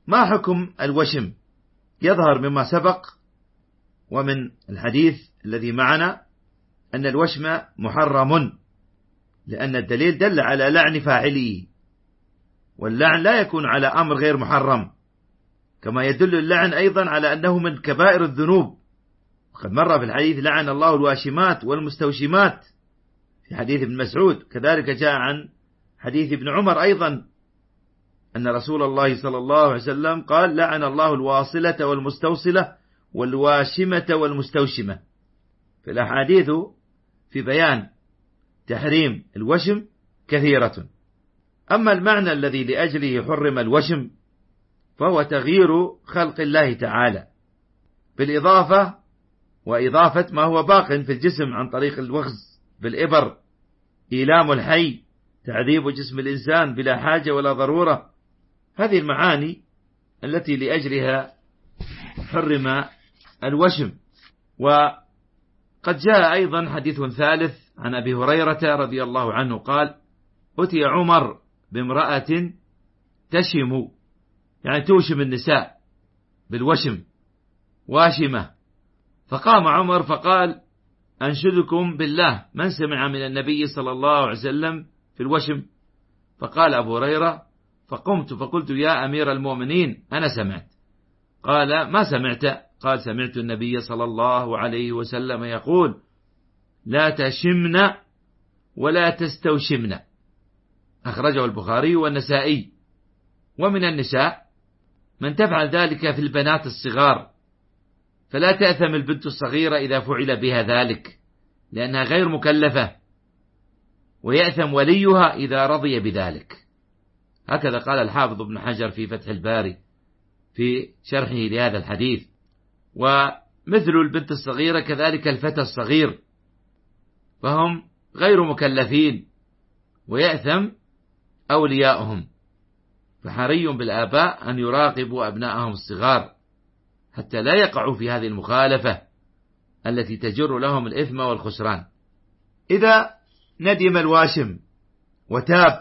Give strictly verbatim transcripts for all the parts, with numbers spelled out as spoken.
ما حكم الوشم؟ يظهر مما سبق ومن الحديث الذي معنا أن الوشم محرم، لأن الدليل دل على لعن فاعله، واللعن لا يكون على أمر غير محرم، كما يدل اللعن أيضا على أنه من كبائر الذنوب. وقد مر في الحديث لعن الله الواشمات والمستوشمات في حديث ابن مسعود، كذلك جاء عن حديث ابن عمر أيضا أن رسول الله صلى الله عليه وسلم قال لعن الله الواصلة والمستوصلة والواشمة والمستوشمة. في الأحاديث في بيان تحريم الوشم كثيرة. أما المعنى الذي لأجله حرم الوشم فهو تغيير خلق الله تعالى بالإضافة وإضافة ما هو باق في الجسم عن طريق الوخز بالإبر، إيلام الحي، تعذيب جسم الإنسان بلا حاجة ولا ضرورة. هذه المعاني التي لأجلها حرم الوشم. وقد جاء أيضا حديث ثالث عن أبي هريرة رضي الله عنه قال أتي عمر بامرأة تشم، يعني توشم النساء بالوشم، واشمة، فقام عمر فقال أنشدكم بالله من سمع من النبي صلى الله عليه وسلم في الوشم؟ فقال أبو هريرة فقمت فقلت يا أمير المؤمنين أنا سمعت. قال ما سمعت؟ قال سمعت النبي صلى الله عليه وسلم يقول لا تشمن ولا تستوشمن، أخرجه البخاري والنسائي. ومن النساء من تفعل ذلك في البنات الصغار، فلا تأثم البنت الصغيرة إذا فعل بها ذلك لأنها غير مكلفة، ويأثم وليها إذا رضي بذلك. هكذا قال الحافظ ابن حجر في فتح الباري في شرحه لهذا الحديث. ومثل البنت الصغيرة كذلك الفتى الصغير، فهم غير مكلفين ويأثم أولياؤهم، فحري بالآباء أن يراقبوا أبنائهم الصغار حتى لا يقعوا في هذه المخالفة التي تجر لهم الإثم والخسران. إذا ندم الواشم وتاب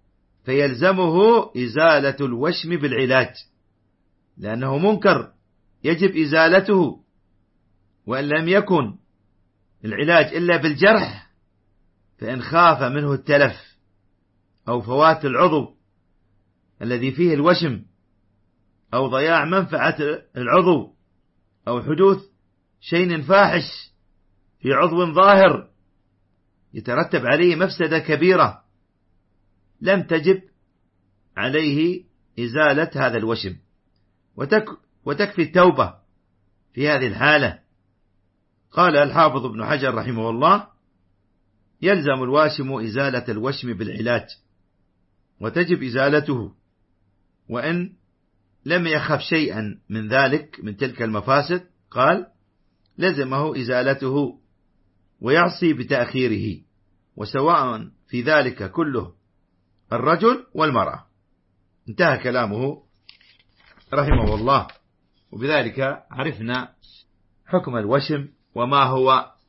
فيلزمه إزالة الوشم بالعلاج، لأنه منكر يجب إزالته، وإن لم يكن العلاج إلا بالجرح فإن خاف منه التلف أو فوات العضو الذي فيه الوشم أو ضياع منفعة العضو أو حدوث شيء فاحش في عضو ظاهر يترتب عليه مفسدة كبيرة، لم تجب عليه إزالة هذا الوشم، وتك وتكفي التوبة في هذه الحالة. قال الحافظ ابن حجر رحمه الله يلزم الواشم إزالة الوشم بالعلاج، وتجب إزالته، وإن لم يخف شيئا من ذلك من تلك المفاسد قال لزمه إزالته ويعصي بتأخيره، وسواء في ذلك كله الرجل والمرأة. انتهى كلامه رحمه الله. وبذلك عرفنا حكم الوشم وما هو